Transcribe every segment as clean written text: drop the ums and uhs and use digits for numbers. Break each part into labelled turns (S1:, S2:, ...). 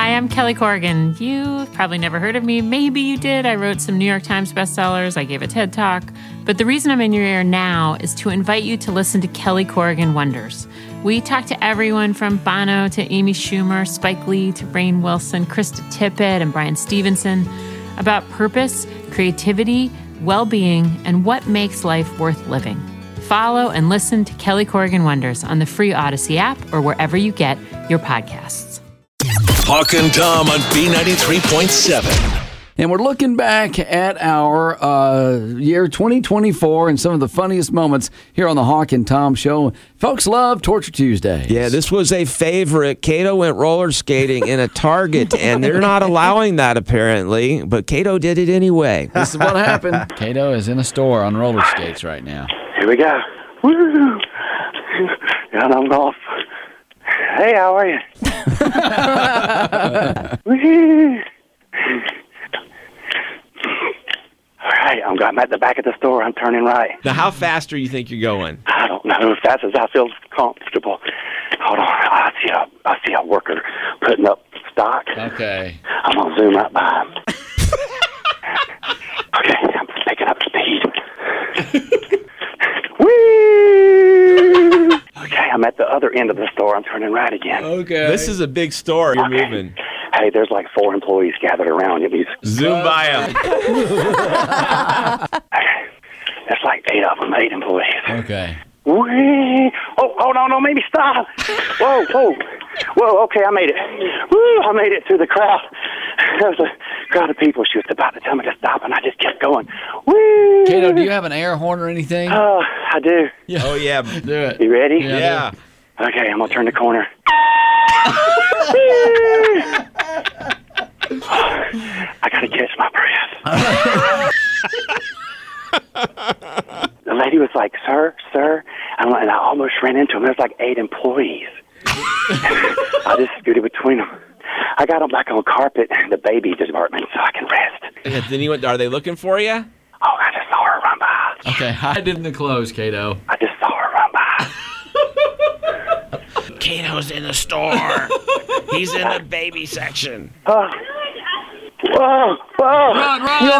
S1: Hi, I'm Kelly Corrigan. You've probably never heard of me. Maybe you did. I wrote some New York Times bestsellers. I gave a TED Talk. But the reason I'm in your ear now is to invite you to listen to Kelly Corrigan Wonders. We talk to everyone from Bono to Amy Schumer, Spike Lee to Rainn Wilson, Krista Tippett, and Brian Stevenson about purpose, creativity, well-being, and what makes life worth living. Follow and listen to Kelly Corrigan Wonders on the free Odyssey app or wherever you get your podcasts.
S2: Hawk and Tom on B93.7.
S3: And we're looking back at our year 2024 and some of the funniest moments here on the Hawk and Tom Show. Folks love Torture Tuesday.
S4: Yeah, this was a favorite. Cato went roller skating in a Target, and they're not allowing that apparently, but Cato did it anyway.
S3: This is what happened. Cato is in a store on roller skates right now.
S5: Here we go. Woo! And I'm off. Hey, how are you? Woo! All right, I'm at the back of the store. I'm turning right.
S4: Now, how fast do you think you're going?
S5: I don't know, as fast as I feel comfortable. Hold on. I see a worker putting up stock.
S3: Okay.
S5: I'm going to zoom right by him. Okay, I'm picking up speed. Whee! Okay, I'm at the other end of the store. I'm turning right again.
S3: Okay.
S4: This is a big store. You're
S5: Okay.
S4: moving.
S5: Hey, there's like 4 employees gathered around you.
S4: Zoom by them.
S5: That's like 8 of them, 8 employees.
S3: Okay.
S5: Whee! Oh, no, maybe stop. Whoa, okay, I made it. Woo, I made it through the crowd. There was a crowd of people. She was about to tell me to stop, and I just kept going. Woo!
S3: Cato, do you have an air horn or anything?
S5: I do.
S3: Yeah.
S4: Oh, yeah.
S3: Do it.
S5: You ready?
S4: Yeah.
S5: Okay, I'm going to turn the corner. I got to catch my breath. The lady was like, sir. And I almost ran into him. There's like 8 employees. I just scooted between them. I got them back on carpet in the baby department so I can rest.
S4: Are they looking for you?
S5: Oh, I just saw her run by.
S3: Okay, hide in the clothes, Cato.
S5: I just saw her run by.
S4: Cato's in the store. He's in the baby section.
S5: Whoa.
S3: Run!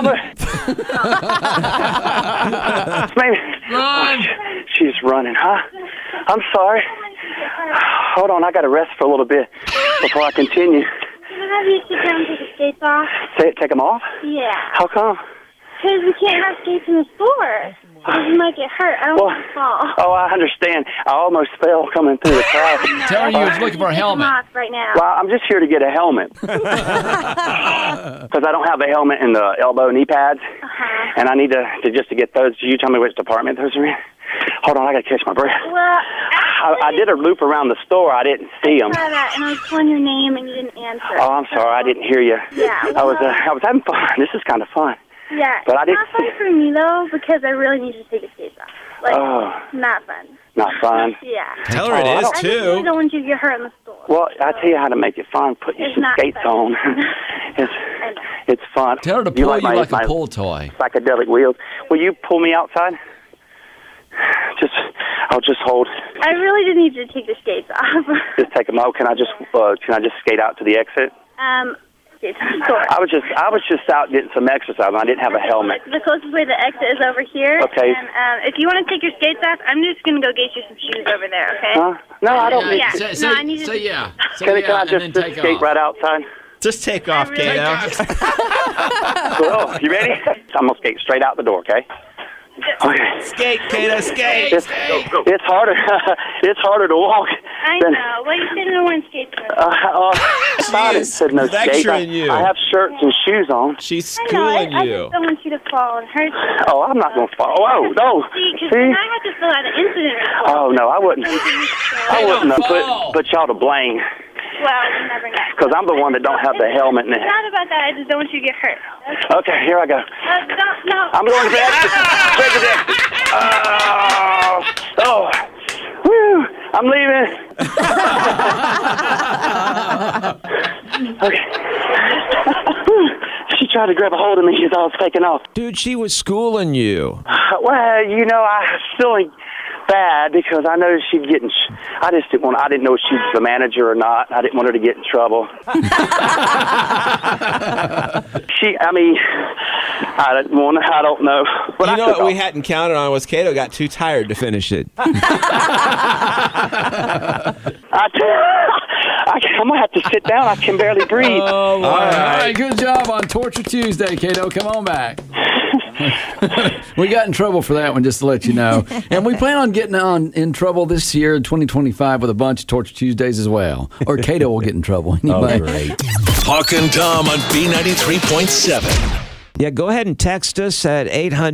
S5: Maybe.
S3: Run!
S5: She's running, huh? I'm sorry. Hold on, I got to rest for a little bit before I continue.
S6: Can I have you sit down and take the skates off?
S5: Take them off?
S6: Yeah.
S5: How come?
S6: Because we can't have skates in the store. You might get hurt. I don't want to fall.
S5: Oh, I understand. I almost fell coming through the crowd.
S3: Tell her you was looking for a helmet.
S6: Take them off right now.
S5: Well, I'm just here to get a helmet. Because I don't have a helmet in the elbow knee pads. And I need to just to get those. You tell me which department those are in? Hold on, I got to catch my breath.
S6: Well,
S5: I did a loop around the store. I didn't see them.
S6: I saw that, and I was calling your name, and you didn't answer.
S5: Oh, I'm sorry. I didn't hear you.
S6: Yeah,
S5: I was having fun. This is kind of fun.
S6: Yeah,
S5: But I
S6: it's
S5: didn't
S6: not fun for me, though, because I really need to take the skates off. Like, not fun.
S5: Not fun.
S6: Yeah.
S4: Tell her it is,
S6: I just really
S4: too.
S6: don't want you to get hurt in the store.
S5: Well, I tell you how to make it fun. Put you
S6: It's
S5: some
S6: not
S5: skates
S6: fun.
S5: on. It's fun.
S3: Tell her to pull you like a pull toy.
S5: Psychedelic wheels. Will you pull me outside? I'll just hold.
S6: I really did need you to take the skates off.
S5: Just take them out. Can I just skate out to the exit?
S6: Skates in the store.
S5: I was just out getting some exercise. And I didn't have a helmet.
S6: The closest way to the exit is over here.
S5: Okay.
S6: And if you want to take your skates off, I'm just going to go get you some shoes over there, okay?
S5: Huh? No, I don't need.
S6: Yeah.
S3: Say,
S6: No, I need to.
S3: say yeah. Say
S5: Can
S3: yeah,
S5: I
S3: and
S5: just
S3: then take
S5: skate
S3: off.
S5: right outside?
S4: Just take off,
S6: really
S4: Cato.
S5: Oh, you ready? I'm gonna skate straight out the door. Okay. Okay.
S4: Skate, Cato, skate.
S5: It's harder. It's harder to walk.
S6: I
S5: than-
S6: know. Well, you said no one skates.
S5: It said no skate.
S4: lecturing you.
S5: I have shirts and shoes on.
S4: She's
S6: I know.
S4: schooling
S6: I
S4: you.
S6: just don't want you to fall and hurt you.
S5: Oh, I'm not gonna fall. Oh, no.
S6: See, because then I have to fill out an incident report.
S5: Oh no, I wouldn't. I wouldn't have
S3: fall.
S5: put y'all to blame
S6: Well, you never know.
S5: because I'm the one that don't have the helmet.
S6: It's not about that. I just don't want you to get hurt.
S5: Okay, here I go.
S6: No.
S5: I'm going to the exit. Straight to the exit. Oh, woo! I'm leaving. Okay. She tried to grab a hold of me as I was taking off.
S4: Dude, she was schooling you.
S5: Well, I still bad because I noticed she'd getting. I just didn't want. I didn't know if she was the manager or not. I didn't want her to get in trouble. I don't know. But
S4: you know what we hadn't counted on was Cato got too tired to finish it.
S5: I'm gonna have to sit down. I can barely breathe.
S3: All right. Good job on Torture Tuesday, Cato. Come on back. We got in trouble for that one, just to let you know. And we plan on getting in trouble this year in 2025 with a bunch of Torture Tuesdays as well. Or Cato will get in trouble anyway.
S2: Oh, great. Hawk and Tom on B93.7.
S4: Yeah, go ahead and text us at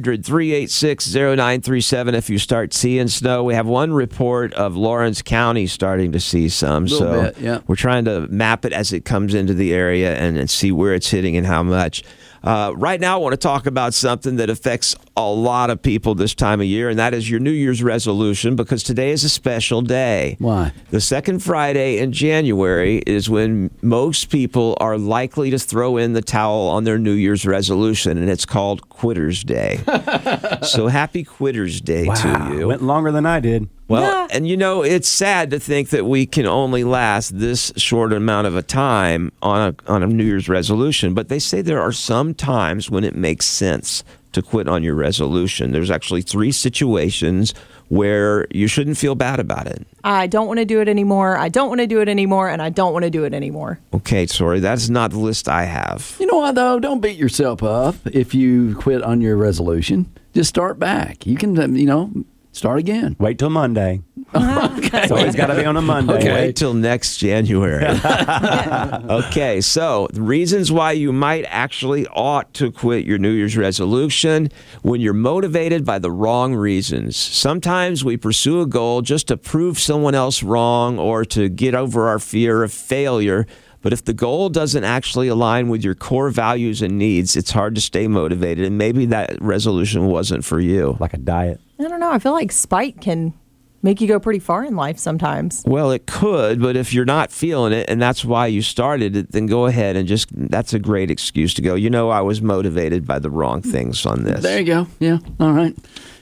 S4: 800-386-0937 if you start seeing snow. We have one report of Lawrence County starting to see some.
S3: Bit, yeah.
S4: We're trying to map it as it comes into the area and see where it's hitting and how much. Right now, I want to talk about something that affects a lot of people this time of year, and that is your New Year's resolution, because today is a special day.
S3: Why?
S4: The second Friday in January is when most people are likely to throw in the towel on their New Year's resolution, and it's called Quitter's Day. So happy Quitter's Day to you.
S7: Went longer than I did.
S4: Well, and it's sad to think that we can only last this short amount of a time on a New Year's resolution, but they say there are some times when it makes sense to quit on your resolution. There's actually 3 situations where you shouldn't feel bad about it.
S8: I don't want to do it anymore. I don't want to do it anymore, and I don't want to do it anymore.
S4: Okay, sorry, that's not the list I have.
S3: You know what, though? Don't beat yourself up if you quit on your resolution. Just start back. You can, start again.
S7: Wait till Monday.
S3: Okay.
S7: It's always got to be on a Monday.
S3: Okay.
S4: Wait till next January. Okay, so the reasons why you might actually ought to quit your New Year's resolution: when you're motivated by the wrong reasons. Sometimes we pursue a goal just to prove someone else wrong or to get over our fear of failure. But if the goal doesn't actually align with your core values and needs, it's hard to stay motivated, and maybe that resolution wasn't for you.
S7: Like a diet.
S8: I don't know. I feel like spite can make you go pretty far in life sometimes.
S4: Well, it could, but if you're not feeling it and that's why you started it, then go ahead and that's a great excuse to go, I was motivated by the wrong things on this.
S3: There you go. Yeah. All right.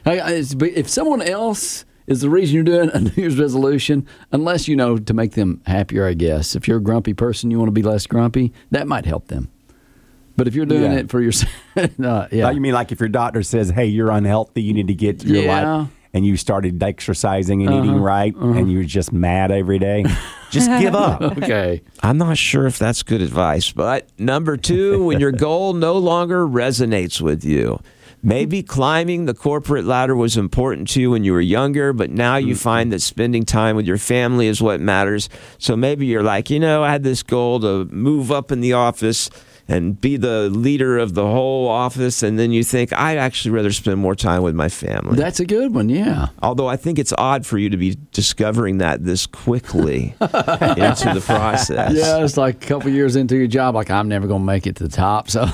S3: If someone else is the reason you're doing a New Year's resolution, unless, to make them happier, I guess. If you're a grumpy person, you want to be less grumpy, that might help them. But if you're doing it for yourself,
S7: You mean like if your doctor says, hey, you're unhealthy, you need to get your life, and you started exercising and eating right, and you're just mad every day, just give up.
S3: Okay.
S4: I'm not sure if that's good advice, but number 2, when your goal no longer resonates with you. Maybe climbing the corporate ladder was important to you when you were younger, but now you find that spending time with your family is what matters. So maybe you're like, I had this goal to move up in the office and be the leader of the whole office, and then you think, I'd actually rather spend more time with my family.
S3: That's a good one, yeah.
S4: Although I think it's odd for you to be discovering that this quickly into the process.
S3: Yeah, it's like a couple years into your job, like, I'm never going to make it to the top. So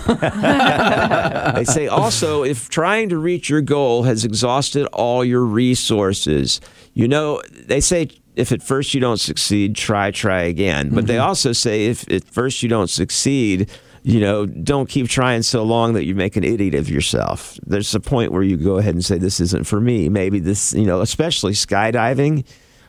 S4: They say also, if trying to reach your goal has exhausted all your resources, they say, if at first you don't succeed, try again. But they also say, if at first you don't succeed, don't keep trying so long that you make an idiot of yourself. There's a point where you go ahead and say, this isn't for me. Maybe this, especially skydiving,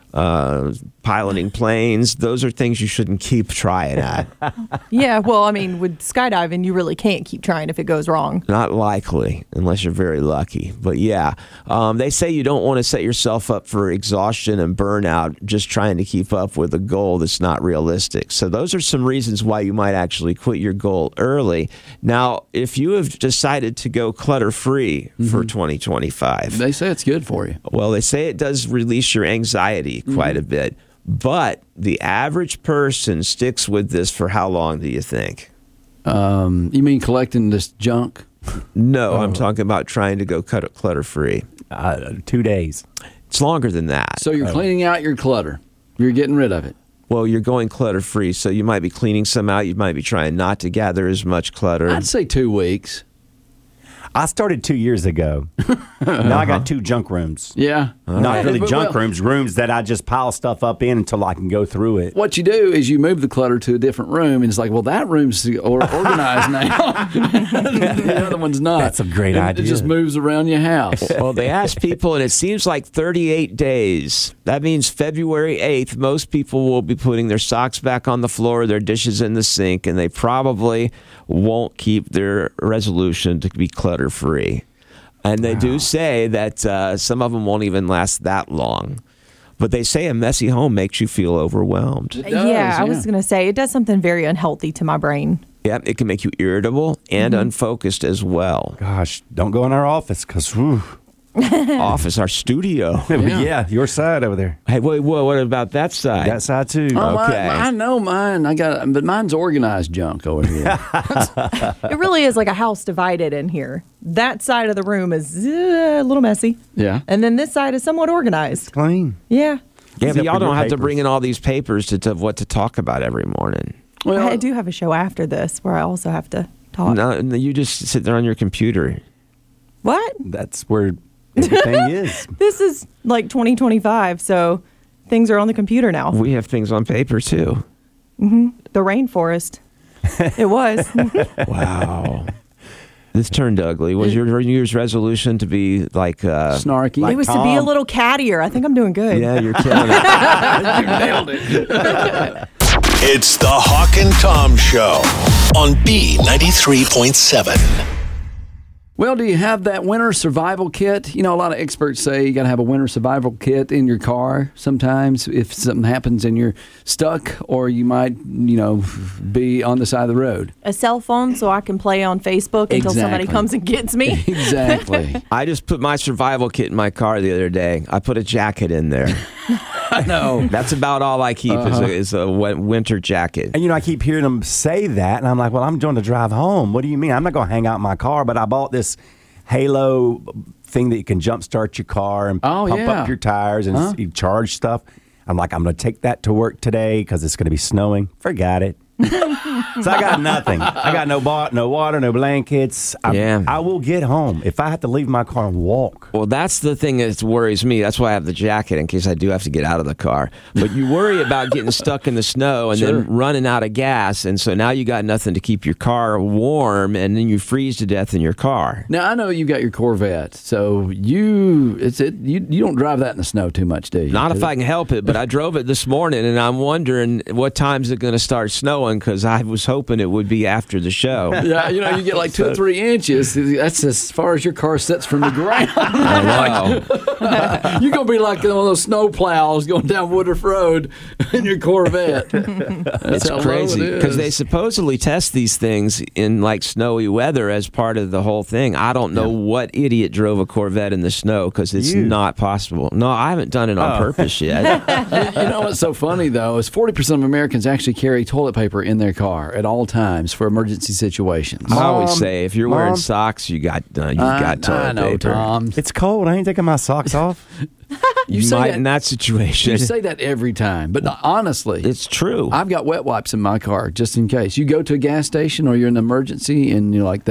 S4: piloting planes, those are things you shouldn't keep trying at.
S8: Yeah, well, I mean, with skydiving, you really can't keep trying if it goes wrong.
S4: Not likely, unless you're very lucky. But yeah, they say you don't want to set yourself up for exhaustion and burnout just trying to keep up with a goal that's not realistic. So those are some reasons why you might actually quit your goal early. Now, if you have decided to go clutter-free for 2025...
S3: They say it's good for you.
S4: Well, they say it does release your anxiety quite a bit. But the average person sticks with this for how long do you think?
S3: You mean collecting this junk?
S4: No, I'm talking about trying to go clutter-free.
S7: 2 days.
S4: It's longer than that.
S3: So you're cleaning out your clutter. You're getting rid of it.
S4: Well, you're going clutter-free, so you might be cleaning some out. You might be trying not to gather as much clutter.
S3: I'd say 2 weeks.
S7: I started 2 years ago. Now I got 2 junk rooms.
S3: Yeah.
S7: Not really
S3: But,
S7: junk
S3: well,
S7: rooms, rooms that I just pile stuff up in until I can go through it.
S3: What you do is you move the clutter to a different room, and it's like, well, that room's organized now. The other one's not.
S7: That's a great
S3: And
S7: idea.
S3: It just moves around your house.
S4: Well, they asked people, and it seems like 38 days. That means February 8th, most people will be putting their socks back on the floor, their dishes in the sink, and they probably won't keep their resolution to be clutter-free. And they do say that some of them won't even last that long. But they say a messy home makes you feel overwhelmed.
S3: It does,
S8: I was going to say, it does something very unhealthy to my brain.
S4: Yeah, it can make you irritable and unfocused as well.
S7: Gosh, don't go in our office because,
S4: Office, our studio.
S7: yeah, your side over there.
S4: Hey, wait, what about that side?
S7: That side too.
S3: Oh,
S4: Okay.
S3: I know mine. But mine's organized junk over here.
S8: It really is like a house divided in here. That side of the room is a little messy.
S3: Yeah.
S8: And then this side is somewhat organized.
S7: Clean.
S8: Yeah.
S4: Yeah,
S7: Except
S4: but y'all
S7: for your
S4: don't have to
S7: papers.
S4: bring in all these papers to what to talk about every morning.
S3: Well,
S8: I do have a show after this where I also have to talk.
S4: No, you just sit there on your computer.
S8: What?
S7: That's where everything is.
S8: This is like 2025, so things are on the computer now.
S4: We have things on paper too.
S8: The rainforest. It was.
S4: Wow. This turned ugly. Was your New Year's resolution to be like
S3: snarky.
S8: It was to be a little cattier. I think I'm doing good.
S4: Yeah, you're killing it.
S3: You nailed it.
S2: It's the Hawk and Tom Show on B93.7.
S3: Well, do you have that winter survival kit? You know, a lot of experts say you got to have a winter survival kit in your car sometimes if something happens and you're stuck or you might, be on the side of the road.
S8: A cell phone so I can play on Facebook until somebody
S3: Exactly.
S8: comes and gets me.
S3: Exactly.
S4: I just put my survival kit in my car the other day. I put a jacket in there.
S3: I know.
S4: That's about all I keep is a winter jacket.
S7: And I keep hearing them say that, and I'm like, well, I'm doing the drive home. What do you mean? I'm not going to hang out in my car, but I bought this Halo thing that you can jumpstart your car and pump up your tires and you charge stuff. I'm like, I'm going to take that to work today because it's going to be snowing. Forgot it. So I got nothing. I got no water, no blankets. I will get home if I have to leave my car and walk.
S4: Well, that's the thing that worries me. That's why I have the jacket in case I do have to get out of the car. But you worry about getting stuck in the snow and then running out of gas, and so now you got nothing to keep your car warm, and then you freeze to death in your car.
S3: Now I know you got your Corvette, so you don't drive that in the snow too much, do you?
S4: Not if I can help it, but I drove it this morning, and I'm wondering what time's it going to start snowing because I was hoping it would be after the show.
S3: Yeah, you get like 2 or 3 inches. That's as far as your car sits from the ground.
S4: I know.
S3: You're going to be like one of those snow plows going down Woodruff Road in your Corvette.
S4: It's crazy because they supposedly test these things in like snowy weather as part of the whole thing. I don't know what idiot drove a Corvette in the snow because it's not possible. No, I haven't done it on purpose yet.
S3: You know what's so funny, though, is 40% of Americans actually carry toilet paper in their car at all times for emergency situations.
S4: I always say if you're wearing socks, you got toilet
S3: I know,
S4: paper.
S3: Tom.
S7: It's cold. I ain't taking my socks off.
S3: You
S4: You
S3: say
S4: might
S3: that-
S4: in that situation.
S3: You say that every time, but honestly,
S4: It's true.
S3: I've got wet wipes in my car just in case. You go to a gas station or you're in an emergency, and you're like,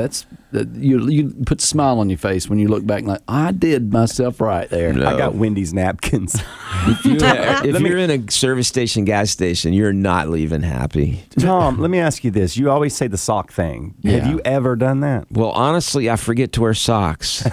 S3: you put a smile on your face when you look back, like I did myself right there.
S4: No.
S7: I got Wendy's napkins.
S4: If you're in a service station, gas station, you're not leaving happy.
S7: Tom, let me ask you this. You always say the sock thing.
S3: Yeah.
S7: Have you ever done that?
S4: Well, honestly, I forget to wear socks.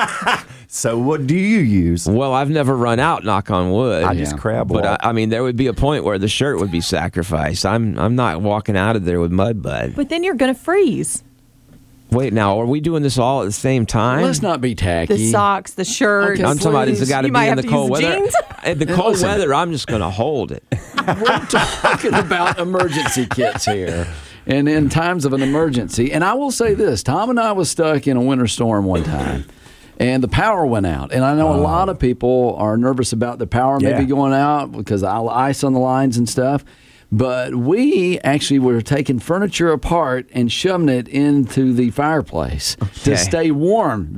S7: So what do you use?
S4: Well, I've never run out, knock on wood.
S7: I just crab walk.
S4: But I mean, there would be a point where the shirt would be sacrificed. I'm not walking out of there with mud bud.
S8: But then you're going to freeze.
S4: Wait, now, are we doing this all at the same time?
S3: Let's not be tacky.
S8: The socks, the shirt.
S3: Okay,
S4: I'm talking about it's got to
S8: You
S4: be
S8: might
S4: in
S8: have
S4: the
S8: to
S4: cold
S8: use
S4: weather.
S8: jeans.
S4: In the cold
S3: Listen.
S4: weather, I'm just going to hold it.
S3: We're talking about emergency kits here. And in times of an emergency, and I will say this, Tom and I was stuck in a winter storm one time. And the power went out. And I know a lot of people are nervous about the power maybe going out because of ice on the lines and stuff. But we actually were taking furniture apart and shoving it into the fireplace to stay warm.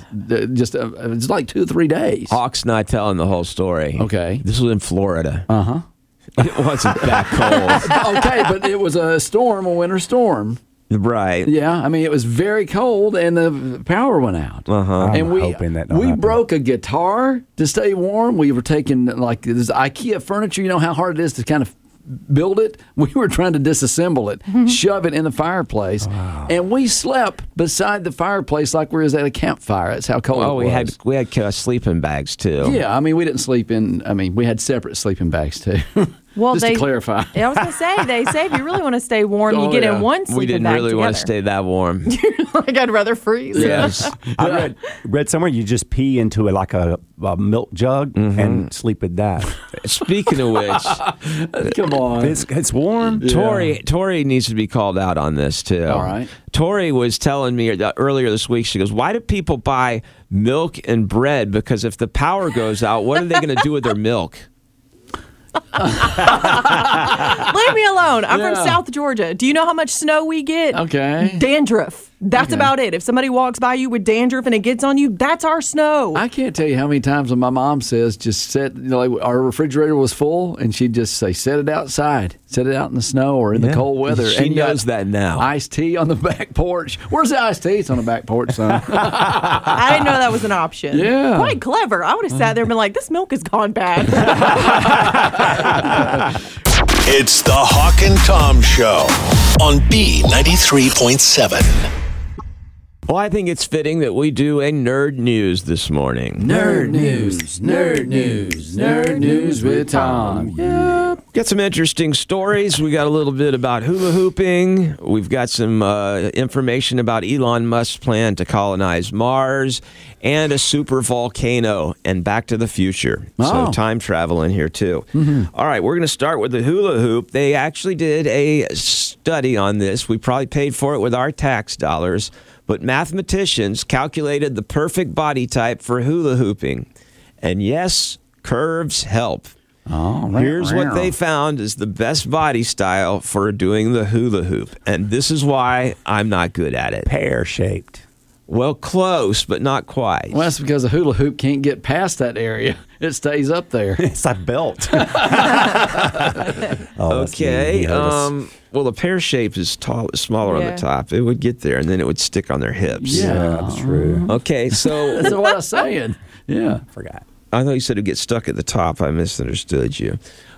S3: It's like 2 or 3 days.
S4: Hawk's not telling the whole story.
S3: Okay.
S4: This was in Florida.
S3: Uh-huh.
S4: It wasn't that cold.
S3: Okay, but it was a winter storm.
S4: Right.
S3: Yeah, I mean, it was very cold and the power went out.
S7: I'm hoping that don't
S3: we
S7: happen.
S3: broke a guitar to stay warm. We were taking like this IKEA furniture. You know how hard it is to kind of build it? We were trying to disassemble it, shove it in the fireplace, and we slept beside the fireplace like we was at a campfire. That's how cold it was.
S4: we had sleeping bags too.
S3: Yeah, I mean, we didn't sleep in. I mean, we had separate sleeping bags too.
S8: Well,
S3: Just to clarify.
S8: I was going to say, they say if you really want to stay warm, you get in one sleeping
S4: We didn't
S8: bag
S4: really
S8: together.
S4: want to stay that warm.
S8: Like, I'd rather freeze.
S4: Yes.
S7: I read somewhere you just pee into a milk jug and sleep with that.
S4: Speaking of which,
S3: Come on.
S7: It's warm.
S4: Tori needs to be called out on this too.
S3: All right.
S4: Tori was telling me earlier this week, she goes, why do people buy milk and bread? Because if the power goes out, what are they going to do with their milk?
S8: Leave me alone. I'm from South Georgia. Do you know how much snow we get?
S3: Okay.
S8: Dandruff. That's about it. If somebody walks by you with dandruff and it gets on you, that's our snow.
S3: I can't tell you how many times when my mom says, just set, like our refrigerator was full, and she'd just say, set it outside. Set it out in the snow or in the cold weather.
S4: She
S3: and
S4: knows that now.
S3: Iced tea on the back porch. Where's the iced tea? It's on the back porch, son.
S8: I didn't know that was an option.
S3: Yeah.
S8: Quite clever. I would have sat there and been like, this milk has gone bad.
S2: It's the Hawk and Tom Show on B93.7.
S4: Well, I think it's fitting that we do a nerd news this morning.
S3: Nerd news with Tom. Yeah.
S4: Got some interesting stories. We got a little bit about hula hooping. We've got some information about Elon Musk's plan to colonize Mars and a super volcano and Back to the Future. So time travel in here too. All right, we're going to start with the hula hoop. They actually did a study on this. We probably paid for it with our tax dollars. But mathematicians calculated the perfect body type for hula hooping. And yes, curves help. Here's what they found is the best body style for doing the hula hoop. And this is why I'm not good at it.
S7: Pear-shaped.
S4: Well, close, but not quite.
S3: Well, that's because the hula hoop can't get past that area. It stays up there.
S7: It's like belt.
S4: Okay. Well, the pear shape is smaller on the top. It would get there, and then it would stick on their hips.
S3: Yeah,
S7: that's true.
S4: Okay, so
S3: That's what I was saying. Yeah.
S7: Forgot.
S4: I thought you said it would get stuck at the top. I misunderstood you.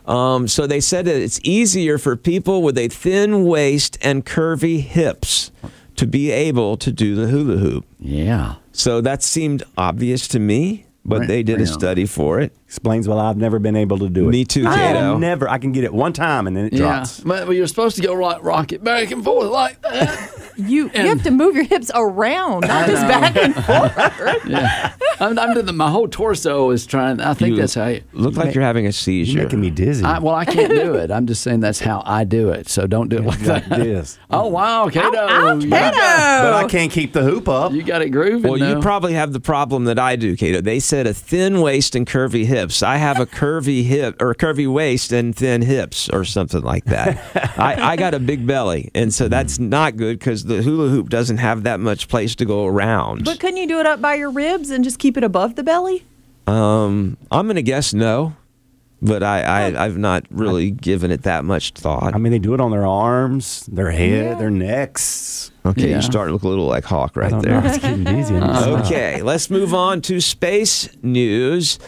S4: So they said that it's easier for people with a thin waist and curvy hips to be able to do the hula hoop.
S3: Yeah.
S4: So that seemed obvious to me, but they did a study for it.
S7: Explains why I've never been able to do it.
S4: Me too, Kato.
S7: I can get it one time and then it drops.
S3: But you're supposed to go rock it back and forth like that.
S8: You have to move your hips around, not just back and forth.
S3: Yeah. I'm doing my whole torso is trying. I think that's how you
S4: look like you're having a seizure.
S7: You're making me dizzy.
S3: I can't do it. I'm just saying that's how I do it. So don't do it like that.
S7: This.
S3: Oh, wow, Kato.
S8: Kato.
S7: But I can't keep the hoop up.
S3: You got it grooving.
S4: Well, you probably have the problem that I do, Kato. They said a thin waist and curvy hips. I have a curvy hip or curvy waist and thin hips or something like that. I got a big belly, and so that's not good because the hula hoop doesn't have that much place to go around.
S8: But couldn't you do it up by your ribs and just keep it above the belly?
S4: I'm going to guess no, but I've not really given it that much thought.
S7: I mean, they do it on their arms, their head, their necks.
S4: Okay, you start to look a little like Hawk right there.
S7: It's getting dizzy.
S4: Okay, let's move on to space news.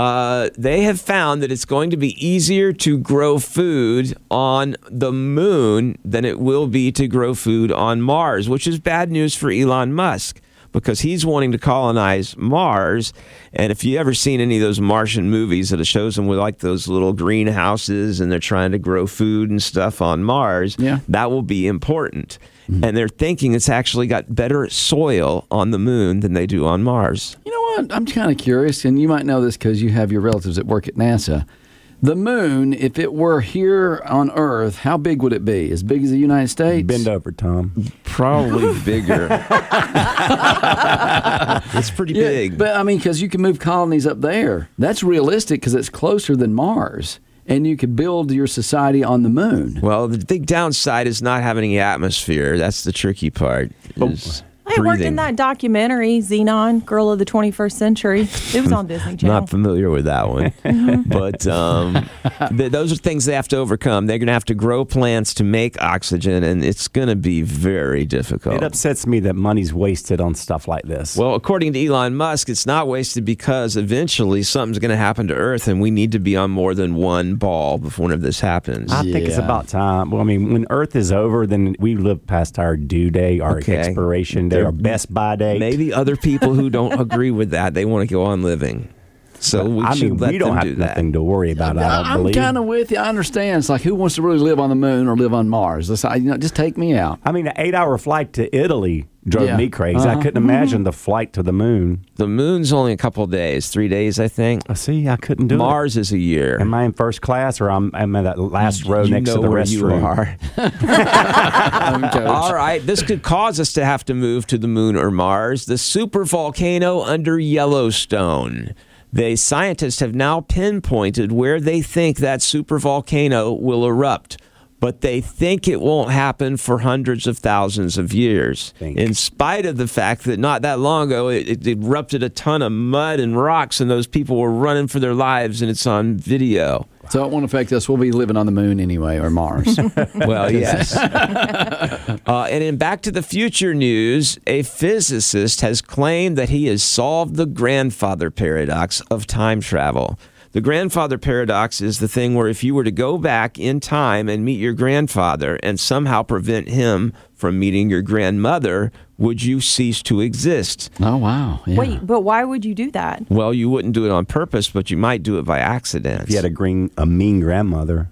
S4: They have found that it's going to be easier to grow food on the moon than it will be to grow food on Mars, which is bad news for Elon Musk because he's wanting to colonize Mars. And if you ever seen any of those Martian movies that it shows them with like those little greenhouses and they're trying to grow food and stuff on Mars, that will be important. And they're thinking it's actually got better soil on the moon than they do on Mars.
S3: You know what? I'm kind of curious, and you might know this because you have your relatives that work at NASA. The moon, if it were here on Earth, how big would it be? As big as the United States?
S7: Bend over, Tom.
S4: Probably bigger. It's pretty big.
S3: But, I mean, because you can move colonies up there. That's realistic because it's closer than Mars. And you could build your society on the moon.
S4: Well, the big downside is not having any atmosphere. That's the tricky part.
S8: I might have worked
S4: breathing.
S8: in that documentary, Xenon, Girl of the 21st Century. It was on Disney Channel.
S4: Not familiar with that one. But those are things they have to overcome. They're going to have to grow plants to make oxygen, and it's going to be very difficult.
S7: It upsets me that money's wasted on stuff like this.
S4: Well, according to Elon Musk, it's not wasted because eventually something's going to happen to Earth, and we need to be on more than one ball before this happens.
S7: I think it's about time. Well, I mean, when Earth is over, then we live past our due day, our expiration day, our best by date.
S4: Maybe other people who don't agree with that, they want to go on living. So we should let
S7: we don't
S4: them
S7: have
S4: do that.
S7: nothing to worry about. I don't believe.
S3: I'm kind of with you. I understand. It's like, who wants to really live on the moon or live on Mars? Just take me out.
S7: I mean, an 8-hour flight to Italy drove me crazy. I couldn't imagine the flight to the moon.
S4: The moon's only a couple of days, 3 days, I think.
S7: See, I couldn't do it.
S4: Mars is a year.
S7: Am I in first class, or am I in that last row next to the restroom?
S4: All right, this could cause us to have to move to the moon or Mars. The supervolcano under Yellowstone. The scientists have now pinpointed where they think that supervolcano will erupt, but they think it won't happen for hundreds of thousands of years, in spite of the fact that not that long ago it erupted a ton of mud and rocks, and those people were running for their lives, and it's on video.
S3: So it won't affect us. We'll be living on the moon anyway, or Mars.
S4: Well, yes. And in Back to the Future news, a physicist has claimed that he has solved the grandfather paradox of time travel. The grandfather paradox is the thing where if you were to go back in time and meet your grandfather and somehow prevent him from meeting your grandmother, would you cease to exist?
S3: Oh, wow. Yeah.
S8: Wait, but why would you do that?
S4: Well, you wouldn't do it on purpose, but you might do it by accident.
S7: If you had a mean grandmother.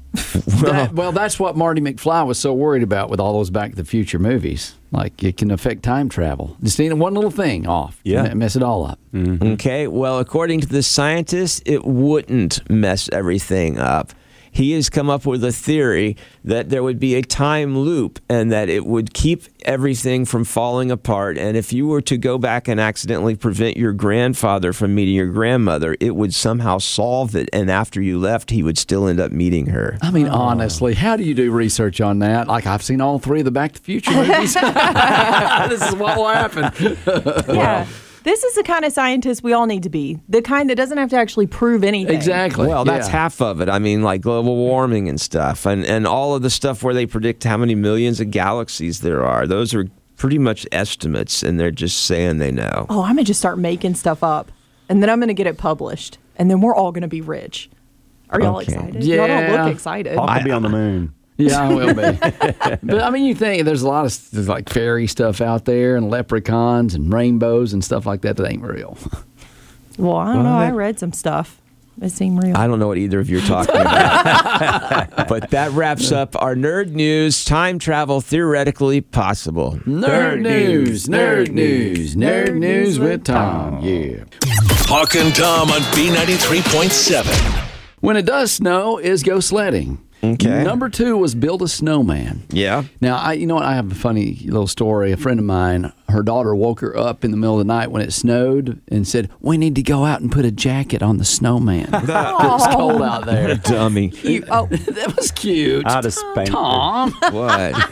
S3: That's what Marty McFly was so worried about with all those Back to the Future movies. Like, it can affect time travel. Just need one little thing off.
S7: Yeah.
S3: Mess it all up.
S7: Mm-hmm.
S4: Okay, well, according to the scientist, it wouldn't mess everything up. He has come up with a theory that there would be a time loop and that it would keep everything from falling apart. And if you were to go back and accidentally prevent your grandfather from meeting your grandmother, it would somehow solve it. And after you left, he would still end up meeting her.
S3: I mean, honestly, how do you do research on that? Like, I've seen all three of the Back to the Future movies. This is what will happen.
S8: Yeah. This is the kind of scientist we all need to be. The kind that doesn't have to actually prove anything.
S3: Exactly.
S4: Well, that's half of it. I mean, like global warming and stuff. And all of the stuff where they predict how many millions of galaxies there are. Those are pretty much estimates, and they're just saying they know.
S8: Oh, I'm going to just start making stuff up. And then I'm going to get it published. And then we're all going to be rich. Are y'all excited?
S3: Yeah.
S8: Y'all don't look excited.
S7: I'll be on the moon.
S3: Yeah, I will be. But I mean, you think there's a lot of like fairy stuff out there and leprechauns and rainbows and stuff like that ain't real.
S8: Well, I don't know. I read some stuff. It seemed real.
S4: I don't know what either of you are talking about. But that wraps up our nerd news. Time travel theoretically possible.
S3: Nerd news, nerd news, nerd news with Tom. Yeah.
S2: Hawk and Tom on B93.7.
S3: When it does snow, is go sledding.
S4: Okay.
S3: Number 2 was build a snowman.
S4: Yeah.
S3: Now, you know what? I have a funny little story. A friend of mine, her daughter woke her up in the middle of the night when it snowed and said, "We need to go out and put a jacket on the snowman. It's cold out there."
S4: Dummy.
S3: That was cute.
S7: I'd have spanked
S3: Tom.
S4: What?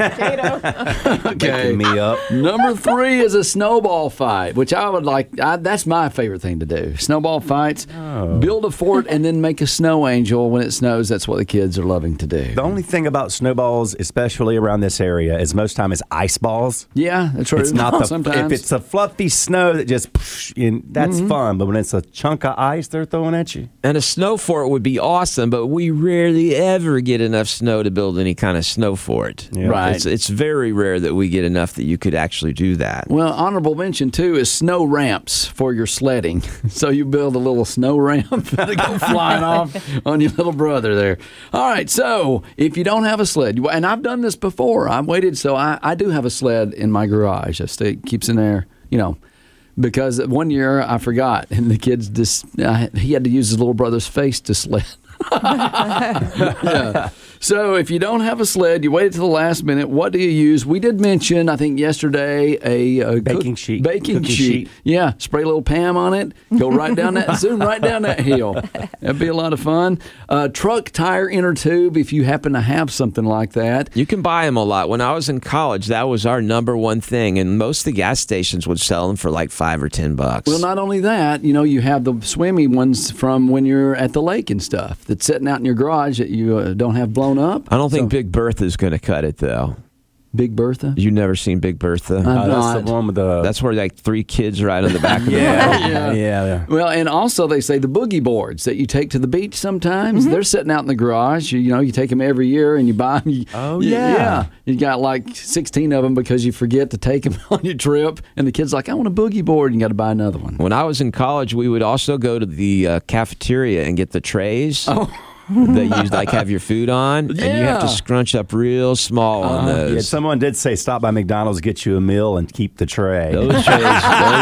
S3: Okay.
S7: me up.
S3: Number 3 is a snowball fight, which I would like. That's my favorite thing to do. Snowball fights. Build a fort and then make a snow angel when it snows. That's what the kids are loving to do.
S7: The only thing about snowballs, especially around this area, is most time is ice balls.
S3: Yeah, that's true.
S7: It's not the
S3: Sometimes.
S7: if it's a fluffy snow that just that's fun, but when it's a chunk of ice they're throwing at you.
S4: And a snow fort would be awesome, but we rarely ever get enough snow to build any kind of snow fort.
S7: Yeah.
S3: Right.
S4: It's very rare that we get enough that you could actually do that.
S3: Well, honorable mention, too, is snow ramps for your sledding. So you build a little snow ramp to go flying off on your little brother there. All right, so if you don't have a sled, and I've done this before. I've waited, so I do have a sled in my garage. It keeps in there, because one year I forgot, and the kids he had to use his little brother's face to sled. Yeah. So if you don't have a sled, you wait until the last minute. What do you use? We did mention, I think yesterday, a
S7: baking sheet.
S3: Baking sheet. Yeah, spray a little Pam on it. Go right down that, zoom right down that hill. That'd be a lot of fun. Truck tire inner tube, if you happen to have something like that.
S4: You can buy them a lot. When I was in college, that was our number one thing, and most of the gas stations would sell them for like $5 or $10.
S3: Well, not only that, you have the swimmy ones from when you're at the lake and stuff that's sitting out in your garage that you don't have blown up.
S4: I don't think Big Bertha's going to cut it, though.
S3: Big Bertha?
S4: You've never seen Big Bertha?
S7: That's the one with the...
S4: That's where like 3 kids ride on the back of the
S7: yeah.
S3: Well, and also they say the boogie boards that you take to the beach sometimes, they're sitting out in the garage. You take them every year and you buy them. Yeah. You got like 16 of them because you forget to take them on your trip. And the kid's like, I want a boogie board. And you got to buy another one.
S4: When I was in college, we would also go to the cafeteria and get the trays. That you like have your food on, and you have to scrunch up real small on those.
S7: Yeah, someone did say stop by McDonald's, get you a meal, and keep the tray.
S4: Those trays, those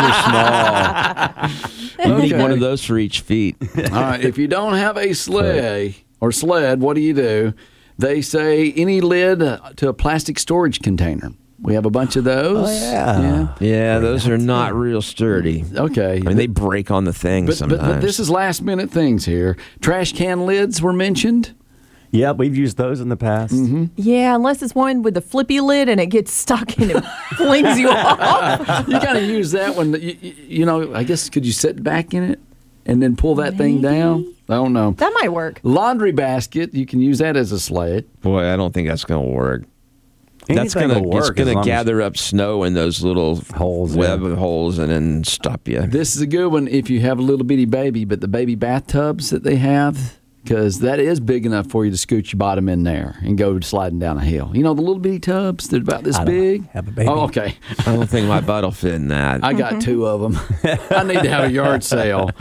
S4: are small. You need one of those for each feet.
S3: All right, if you don't have a sled, what do? They say any lid to a plastic storage container. We have a bunch of those.
S7: Oh,
S4: yeah. Those are not real sturdy.
S3: Okay.
S4: I mean, they break on the thing sometimes.
S3: But this is last minute things here. Trash can lids were mentioned.
S7: Yeah, we've used those in the past.
S3: Mm-hmm.
S8: Yeah, unless it's one with the flippy lid and it gets stuck and it flings you off.
S3: You got to use that one. I guess, could you sit back in it and then pull that thing down? I don't know.
S8: That might work.
S3: Laundry basket, you can use that as a sled.
S4: Boy, I don't think that's going to work. That's going to gather up snow in those little holes, holes, and then stop you.
S3: This is a good one if you have a little bitty baby, but the baby bathtubs that they have, because that is big enough for you to scoot your bottom in there and go sliding down a hill. The little bitty tubs, they're about this big.
S7: Have a baby.
S3: Oh, okay.
S4: I don't think my butt will fit in that.
S3: I got 2 of them. I need to have a yard sale.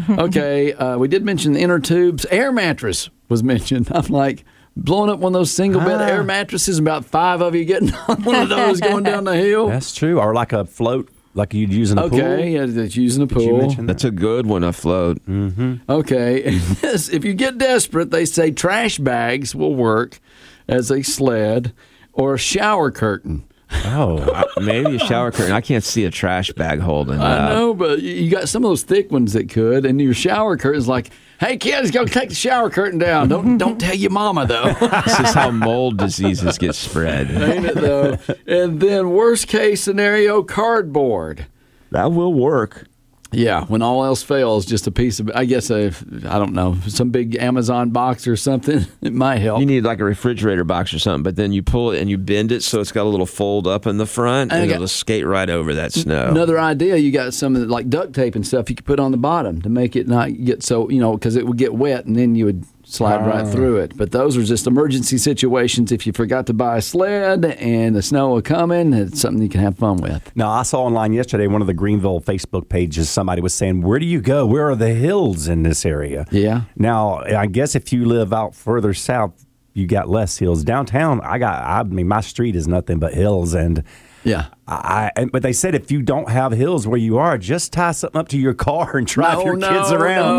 S3: Okay, we did mention the inner tubes. Air mattress was mentioned. I'm like, blowing up one of those single bed air mattresses, about 5 of you getting on one of those going down the hill.
S7: That's true. Or like a float, like you'd use in a pool.
S3: Okay, yeah, that's using a pool.
S4: That's a good one, a float.
S7: Mm-hmm.
S3: Okay, and this, if you get desperate, they say trash bags will work as a sled or a shower curtain.
S7: Oh,
S4: maybe a shower curtain. I can't see a trash bag holding that.
S3: I know, but you got some of those thick ones that could, and your shower curtain's like, hey, kids, go take the shower curtain down. Don't tell your mama, though.
S4: This is how mold diseases get spread.
S3: Ain't it, though? And then worst case scenario, cardboard.
S4: That will work.
S3: Yeah, when all else fails, just a piece of, I guess, I don't know, some big Amazon box or something. It might help.
S4: You need like a refrigerator box or something, but then you pull it and you bend it so it's got a little fold up in the front, and it'll skate right over that snow.
S3: Another idea, you got some of the, like duct tape and stuff you could put on the bottom to make it not get so, because it would get wet and then you would slide right through it. But those are just emergency situations. If you forgot to buy a sled and the snow will come in, it's something you can have fun with.
S7: Now, I saw online yesterday, one of the Greenville Facebook pages, somebody was saying, where do you go? Where are the hills in this area?
S3: Yeah.
S7: Now, I guess if you live out further south, you got less hills. Downtown, my street is nothing but hills. And
S3: yeah.
S7: But they said if you don't have hills where you are, just tie something up to your car and drive your kids around.
S3: No.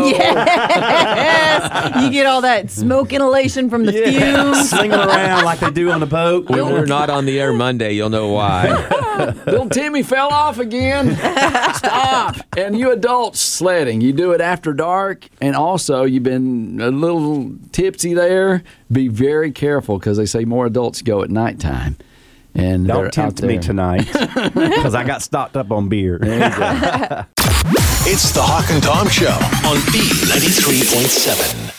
S8: Yes. You get all that smoke inhalation from the fumes.
S7: Sling them around like they do on a boat.
S4: When we're not on the air Monday, you'll know why.
S3: Little Timmy fell off again. Stop. And you adults sledding, you do it after dark, and also you've been a little tipsy there. Be very careful because they say more adults go at nighttime. And
S7: don't tempt me tonight because I got stocked up on beer.
S2: It's the Hawk and Tom Show on B93.7.